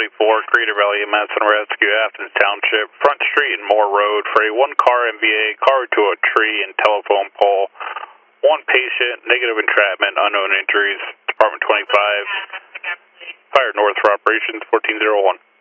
Crater Valley EMS and Rescue, Athens Township, Front Street and Moore Road for a one-car MVA, car to a tree and telephone pole. One patient, negative entrapment, unknown injuries. Department 25, Fire North for Operations 1401.